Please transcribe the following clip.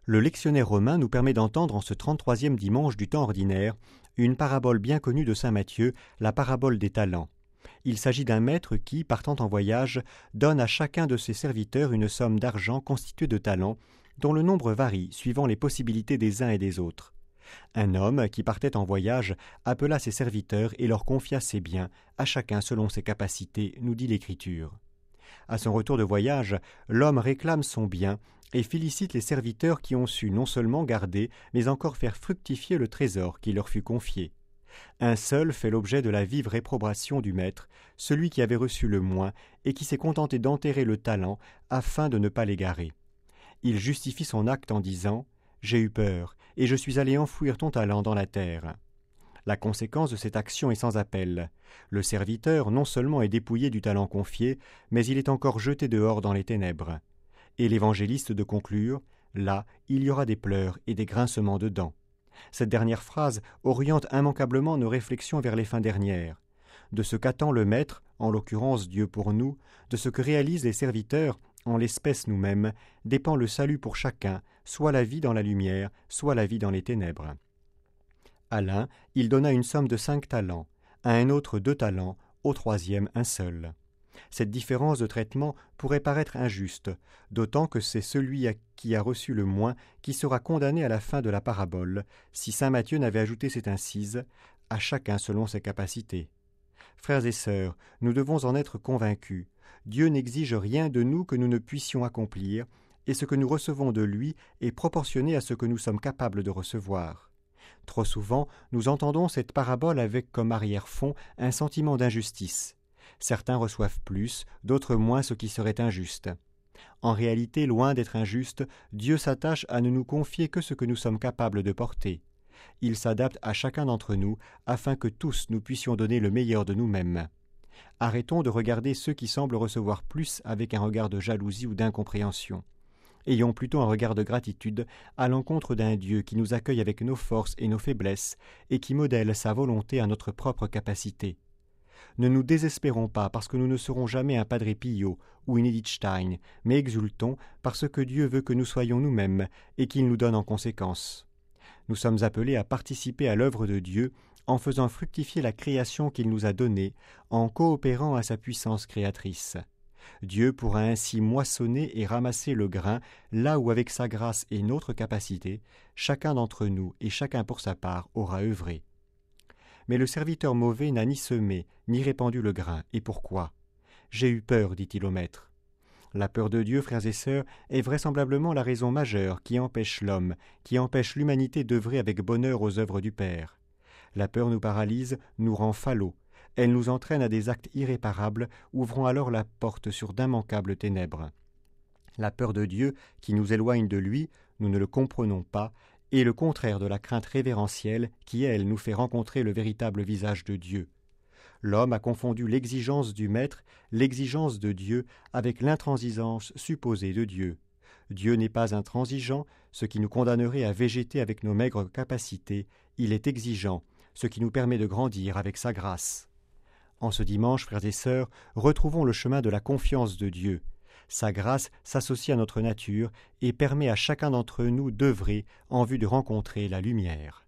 Le lectionnaire romain nous permet d'entendre en ce 33e dimanche du temps ordinaire une parabole bien connue de saint Matthieu, la parabole des talents. Il s'agit d'un maître qui, partant en voyage, donne à chacun de ses serviteurs une somme d'argent constituée de talents, dont le nombre varie suivant les possibilités des uns et des autres. Un homme qui partait en voyage appela ses serviteurs et leur confia ses biens, à chacun selon ses capacités, nous dit l'Écriture. À son retour de voyage, l'homme réclame son bien et félicite les serviteurs qui ont su non seulement garder, mais encore faire fructifier le trésor qui leur fut confié. Un seul fait l'objet de la vive réprobation du maître, celui qui avait reçu le moins et qui s'est contenté d'enterrer le talent afin de ne pas l'égarer. Il justifie son acte en disant « J'ai eu peur, et je suis allé enfouir ton talent dans la terre ». La conséquence de cette action est sans appel. Le serviteur non seulement est dépouillé du talent confié, mais il est encore jeté dehors dans les ténèbres. Et l'évangéliste de conclure « Là, il y aura des pleurs et des grincements de dents ». Cette dernière phrase oriente immanquablement nos réflexions vers les fins dernières. De ce qu'attend le Maître, en l'occurrence Dieu pour nous, de ce que réalisent les serviteurs, en l'espèce nous-mêmes, dépend le salut pour chacun, soit la vie dans la lumière, soit la vie dans les ténèbres. À l'un, il donna une somme de 5 talents, à un autre 2 talents, au troisième un seul. Cette différence de traitement pourrait paraître injuste, d'autant que c'est celui qui a reçu le moins qui sera condamné à la fin de la parabole, si saint Matthieu n'avait ajouté cette incise « à chacun selon ses capacités ». Frères et sœurs, nous devons en être convaincus. Dieu n'exige rien de nous que nous ne puissions accomplir, et ce que nous recevons de lui est proportionné à ce que nous sommes capables de recevoir. Trop souvent, nous entendons cette parabole avec comme arrière-fond un sentiment d'injustice. Certains reçoivent plus, d'autres moins ce qui serait injuste. En réalité, loin d'être injuste, Dieu s'attache à ne nous confier que ce que nous sommes capables de porter. Il s'adapte à chacun d'entre nous afin que tous nous puissions donner le meilleur de nous-mêmes. Arrêtons de regarder ceux qui semblent recevoir plus avec un regard de jalousie ou d'incompréhension. Ayons plutôt un regard de gratitude à l'encontre d'un Dieu qui nous accueille avec nos forces et nos faiblesses et qui modèle sa volonté à notre propre capacité. Ne nous désespérons pas parce que nous ne serons jamais un Padre Pio ou une Edith Stein, mais exultons parce que Dieu veut que nous soyons nous-mêmes et qu'il nous donne en conséquence. Nous sommes appelés à participer à l'œuvre de Dieu en faisant fructifier la création qu'il nous a donnée, en coopérant à sa puissance créatrice. Dieu pourra ainsi moissonner et ramasser le grain là où avec sa grâce et notre capacité, chacun d'entre nous et chacun pour sa part aura œuvré. Mais le serviteur mauvais n'a ni semé, ni répandu le grain. Et pourquoi ? « J'ai eu peur, dit-il au maître. » La peur de Dieu, frères et sœurs, est vraisemblablement la raison majeure qui empêche l'homme, qui empêche l'humanité d'œuvrer avec bonheur aux œuvres du Père. La peur nous paralyse, nous rend falots. Elle nous entraîne à des actes irréparables, ouvrant alors la porte sur d'immanquables ténèbres. La peur de Dieu, qui nous éloigne de lui, nous ne le comprenons pas, est le contraire de la crainte révérentielle qui, elle, nous fait rencontrer le véritable visage de Dieu. L'homme a confondu l'exigence du Maître, l'exigence de Dieu, avec l'intransigeance supposée de Dieu. Dieu n'est pas intransigeant, ce qui nous condamnerait à végéter avec nos maigres capacités. Il est exigeant, ce qui nous permet de grandir avec sa grâce. En ce dimanche, frères et sœurs, retrouvons le chemin de la confiance de Dieu. Sa grâce s'associe à notre nature et permet à chacun d'entre nous d'œuvrer en vue de rencontrer la lumière.